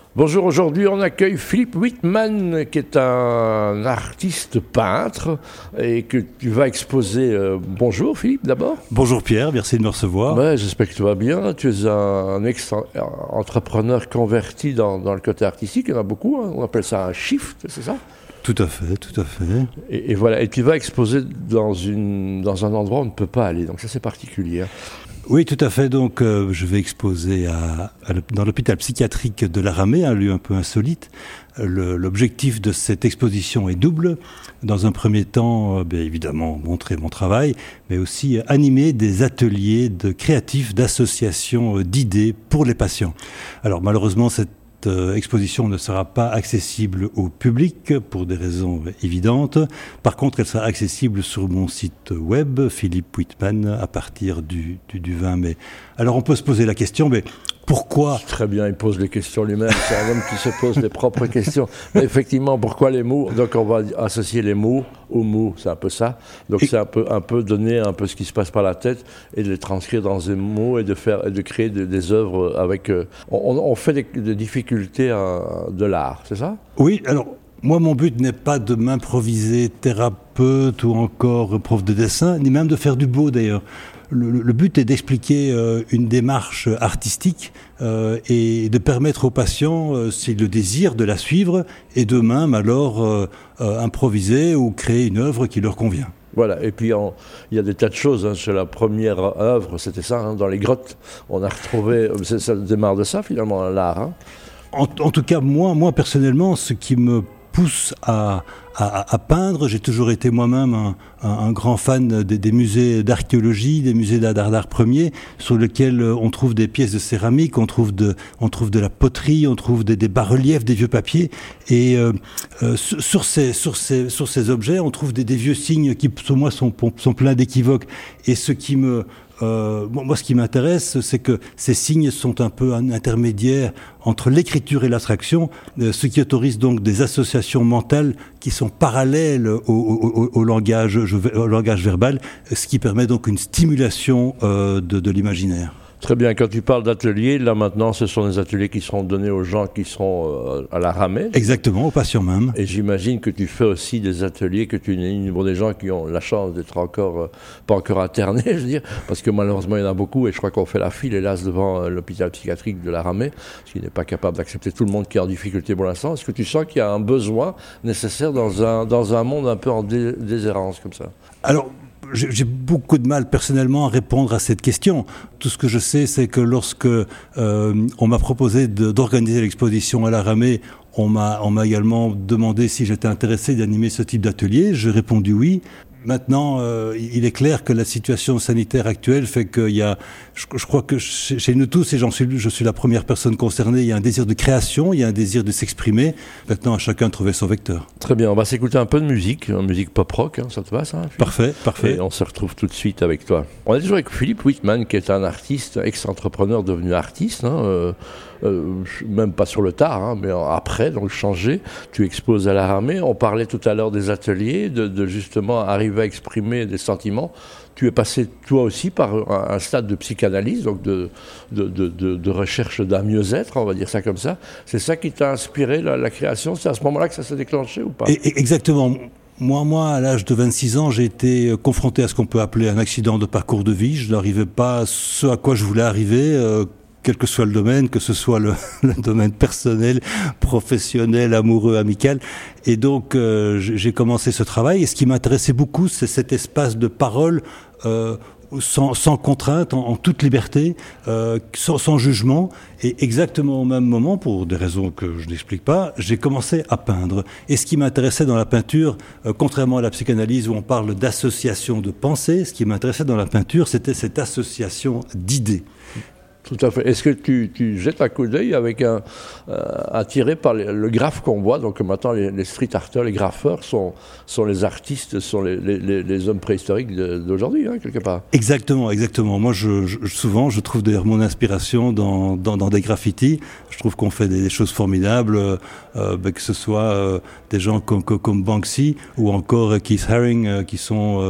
Bonjour, aujourd'hui on accueille Philippe Whitman qui est un artiste peintre et que tu vas exposer. Bonjour Philippe d'abord. Bonjour Pierre, merci de me recevoir. Ouais, j'espère que tu vas bien. Tu es un entrepreneur converti dans le côté artistique, il y en a beaucoup, hein. On appelle ça un shift, c'est ça ? Tout à fait, tout à fait. Et voilà, et tu vas exposer dans un endroit où on ne peut pas aller, donc ça c'est particulier. Oui, tout à fait. Donc, je vais exposer dans l'hôpital psychiatrique de la Ramée, un lieu un peu insolite. L'objectif de cette exposition est double. Dans un premier temps, bien évidemment, montrer mon travail, mais aussi animer des ateliers créatifs, d'associations d'idées pour les patients. Alors, malheureusement, cette exposition ne sera pas accessible au public pour des raisons évidentes. Par contre, elle sera accessible sur mon site web, Philippe Whitman, à partir du 20 mai. Alors, on peut se poser la question, mais pourquoi ? Très bien, il pose les questions lui-même. C'est un homme qui se pose les propres questions. Mais effectivement, pourquoi les mots ? Donc, on va associer les mots aux mots, c'est un peu ça. Donc, c'est un peu donner un peu ce qui se passe par la tête et de les transcrire dans des mots et de créer des œuvres avec. On fait des difficultés de l'art, c'est ça ? Oui, alors. Moi, mon but n'est pas de m'improviser thérapeute ou encore prof de dessin, ni même de faire du beau d'ailleurs. Le but est d'expliquer une démarche artistique et de permettre aux patients, s'ils le désirent, de la suivre et de même alors improviser ou créer une œuvre qui leur convient. Voilà, et puis il y a des tas de choses. Hein. Chez la première œuvre, c'était ça, hein, dans les grottes, on a retrouvé, ça démarre de ça finalement, l'art. Hein. En tout cas, moi personnellement, ce qui me pousse à peindre. J'ai toujours été moi-même un grand fan des musées d'archéologie, des musées d'art premier, sur lesquels on trouve des pièces de céramique, on trouve de la poterie, on trouve des bas-reliefs, des vieux papiers. Et sur ces objets, on trouve des vieux signes qui, pour moi, sont pleins d'équivoques. Et ce qui moi, ce qui m'intéresse, c'est que ces signes sont un peu un intermédiaire entre l'écriture et l'abstraction, ce qui autorise donc des associations mentales qui sont parallèles au langage verbal, ce qui permet donc une stimulation de l'imaginaire. Très bien, quand tu parles d'ateliers, là maintenant ce sont des ateliers qui seront donnés aux gens qui seront à la Ramée. Exactement, aux patients même. Et j'imagine que tu fais aussi des ateliers, que tu animes pour des gens qui ont la chance d'être pas encore internés, je veux dire, parce que malheureusement il y en a beaucoup et je crois qu'on fait la file hélas devant l'hôpital psychiatrique de la Ramée, parce qu'il n'est pas capable d'accepter tout le monde qui est en difficulté pour l'instant. Est-ce que tu sens qu'il y a un besoin nécessaire dans un monde un peu en déshérence comme ça ? Alors, j'ai beaucoup de mal personnellement à répondre à cette question. Tout ce que je sais, c'est que lorsque on m'a proposé d'organiser l'exposition à la Ramée, on m'a également demandé si j'étais intéressé d'animer ce type d'atelier. J'ai répondu oui. Maintenant, il est clair que la situation sanitaire actuelle fait qu'il y a, je crois que chez nous tous, et je suis la première personne concernée, il y a un désir de création, il y a un désir de s'exprimer. Maintenant, à chacun de trouver son vecteur. Très bien, on va s'écouter un peu de musique pop-rock, hein, ça te va ça ? Parfait. Et on se retrouve tout de suite avec toi. On est toujours avec Philippe Whitman, qui est un artiste, ex-entrepreneur devenu artiste, hein, même pas sur le tard, hein, mais après, donc changé. Tu exposes à la Ramée. On parlait tout à l'heure des ateliers, de justement arriver à exprimer des sentiments. Tu es passé toi aussi par un stade de psychanalyse, donc de recherche d'un mieux-être, on va dire ça comme ça. C'est ça qui t'a inspiré la création ? C'est à ce moment-là que ça s'est déclenché ou pas ? Exactement. Moi, à l'âge de 26 ans, j'ai été confronté à ce qu'on peut appeler un accident de parcours de vie. Je n'arrivais pas à ce à quoi je voulais arriver, quel que soit le domaine, que ce soit le domaine personnel, professionnel, amoureux, amical. Et donc, j'ai commencé ce travail. Et ce qui m'intéressait beaucoup, c'est cet espace de parole sans contrainte, en toute liberté, sans jugement. Et exactement au même moment, pour des raisons que je n'explique pas, j'ai commencé à peindre. Et ce qui m'intéressait dans la peinture, contrairement à la psychanalyse où on parle d'association de pensée, ce qui m'intéressait dans la peinture, c'était cette association d'idées. Tout à fait. Est-ce que tu jettes un coup d'œil avec attiré par le graphe qu'on voit ? Donc maintenant, les street arters, les graffeurs sont les artistes, sont les hommes préhistoriques d'aujourd'hui, hein, quelque part. Exactement. Moi, souvent, je trouve d'ailleurs mon inspiration dans des graffitis. Je trouve qu'on fait des choses formidables, que ce soit des gens comme Banksy ou encore Keith Haring, qui sont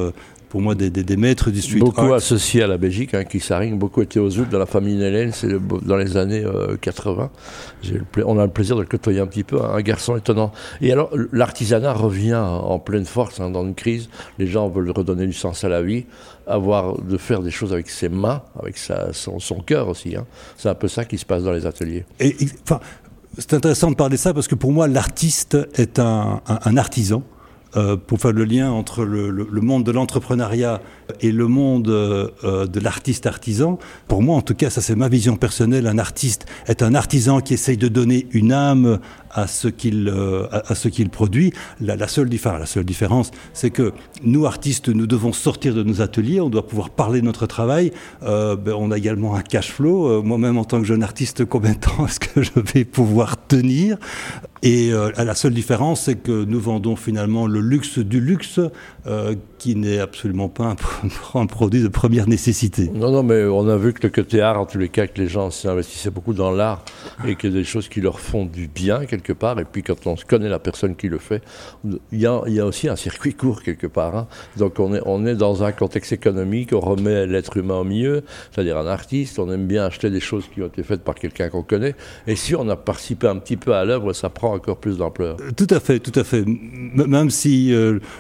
pour moi des maîtres du street beaucoup art. associé à la Belgique, hein, Keith Haring, beaucoup été aux Zout dans la famille Nellen, c'est dans les années 80. On a le plaisir de le côtoyer un petit peu, hein, un garçon étonnant. Et alors, l'artisanat revient en pleine force, hein, dans une crise. Les gens veulent redonner du sens à la vie, de faire des choses avec ses mains, avec son cœur aussi. Hein. C'est un peu ça qui se passe dans les ateliers. Enfin, c'est intéressant de parler de ça parce que pour moi, l'artiste est un artisan. Pour faire le lien entre le monde de l'entrepreneuriat et le monde de l'artiste artisan, pour moi en tout cas, ça c'est ma vision personnelle, un artiste est un artisan qui essaye de donner une âme à ce qu'il produit. La seule différence, c'est que nous artistes, nous devons sortir de nos ateliers, on doit pouvoir parler de notre travail, on a également un cash flow. Moi-même en tant que jeune artiste, combien de temps est-ce que je vais pouvoir tenir ? Et la seule différence, c'est que nous vendons finalement le luxe du luxe, qui n'est absolument pas un produit de première nécessité. Non, mais on a vu que le côté art, en tous les cas, que les gens s'investissaient beaucoup dans l'art et qu'il y a des choses qui leur font du bien quelque part. Et puis quand on connaît la personne qui le fait, il y a aussi un circuit court quelque part. Hein. Donc on est dans un contexte économique, on remet l'être humain au milieu, c'est-à-dire un artiste. On aime bien acheter des choses qui ont été faites par quelqu'un qu'on connaît. Et si on a participé un petit peu à l'œuvre, ça prend encore plus d'ampleur. Tout à fait. Même si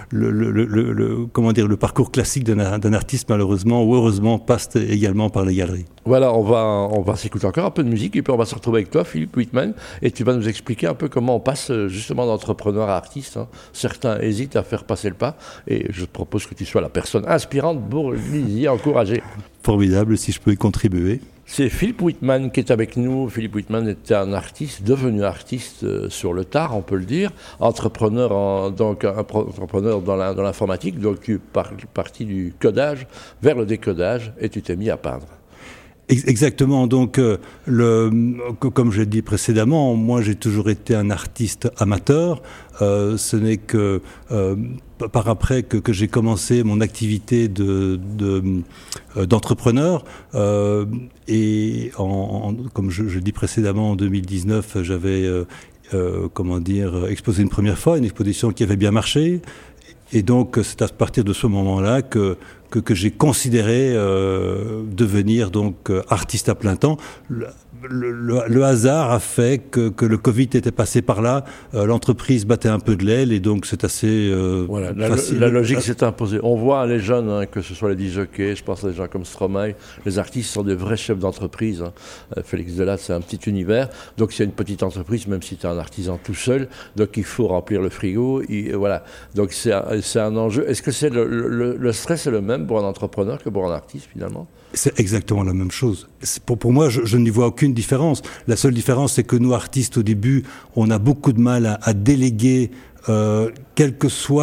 le parcours classique d'un artiste, malheureusement ou heureusement, passe également par les galeries. Voilà, on va s'écouter encore un peu de musique et puis on va se retrouver avec toi, Philippe Wittmann, et tu vas nous expliquer un peu comment on passe justement d'entrepreneur à artiste. Hein. Certains hésitent à faire passer le pas et je te propose que tu sois la personne inspirante pour les y encourager. Formidable, si je peux y contribuer. C'est Philippe Wittmann qui est avec nous. Philippe Wittmann était un artiste, devenu artiste sur le tard, on peut le dire. Entrepreneur dans l'informatique, donc tu es parti du codage vers le décodage et tu t'es mis à peindre. Exactement, donc comme je l'ai dit précédemment, moi j'ai toujours été un artiste amateur. Ce n'est que par après que j'ai commencé mon activité d'entrepreneur. Et comme je dis précédemment, en 2019, j'avais exposé une première fois, une exposition qui avait bien marché. Et donc c'est à partir de ce moment-là que j'ai considéré devenir donc artiste à plein temps. Le hasard a fait que le Covid était passé par là, l'entreprise battait un peu de l'aile et donc c'est assez facile. La logique s'est imposée. On voit les jeunes, hein, que ce soit les disjockeys, je pense à des gens comme Stromae, les artistes sont des vrais chefs d'entreprise. Hein. Félix Delatte, c'est un petit univers. Donc c'est une petite entreprise, même si tu es un artisan tout seul, donc il faut remplir le frigo. Voilà. Donc c'est un enjeu. Est-ce que le stress est le même pour un entrepreneur que pour un artiste finalement ? C'est exactement la même chose. Pour moi, je n'y vois aucune différence. La seule différence, c'est que nous, artistes, au début, on a beaucoup de mal à déléguer, quel que soit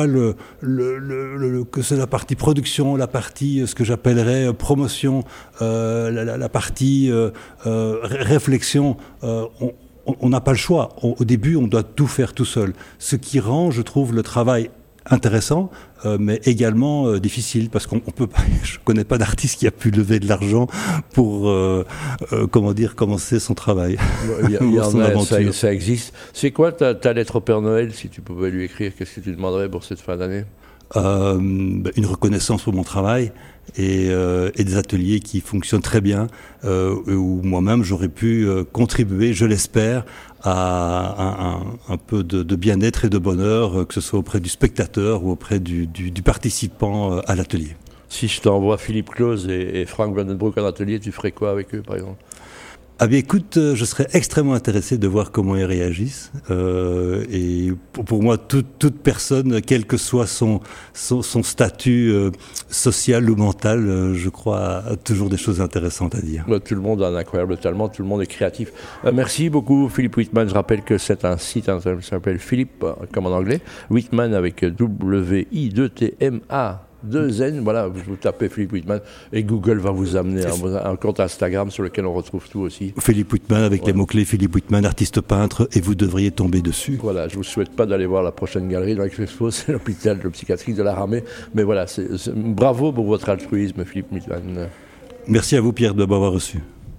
que c'est la partie production, la partie, ce que j'appellerais promotion, la partie réflexion. On n'a pas le choix. Au début, on doit tout faire tout seul. Ce qui rend, je trouve, le travail intéressant, mais également difficile, parce qu'on peut pas, je connais pas d'artiste qui a pu lever de l'argent pour commencer son travaune aventure. Ça existe. C'est quoi ta lettre au Père Noël, si tu pouvais lui écrire? Qu'est-ce que tu demanderais pour cette fin d'année? Une reconnaissance pour mon travail et des ateliers qui fonctionnent très bien, où moi-même j'aurais pu contribuer, je l'espère, à un peu de bien-être et de bonheur, que ce soit auprès du spectateur ou auprès du participant à l'atelier. Si je t'envoie Philippe Claus et Frank Vandenbroek en atelier, tu ferais quoi avec eux, par exemple? Ah bien écoute, je serais extrêmement intéressé de voir comment ils réagissent. Et pour moi, toute personne, quel que soit son statut social ou mental, je crois, a toujours des choses intéressantes à dire. Tout le monde a un incroyable talent, tout le monde est créatif. Merci beaucoup Philippe Wittmann. Je rappelle que c'est un site qui s'appelle Philippe, comme en anglais, Wittmann avec W-I-2-T-M-A. 2N, voilà, vous tapez Philippe Wittmann et Google va vous amener un compte Instagram sur lequel on retrouve tout aussi. Philippe Wittmann avec les mots-clés Philippe Wittmann, artiste peintre, et vous devriez tomber dessus. Voilà, je vous souhaite pas d'aller voir la prochaine galerie dans l'Expo, c'est l'hôpital de psychiatrie de la Ramée, mais voilà, bravo pour votre altruisme Philippe Wittmann. Merci à vous Pierre de m'avoir reçu.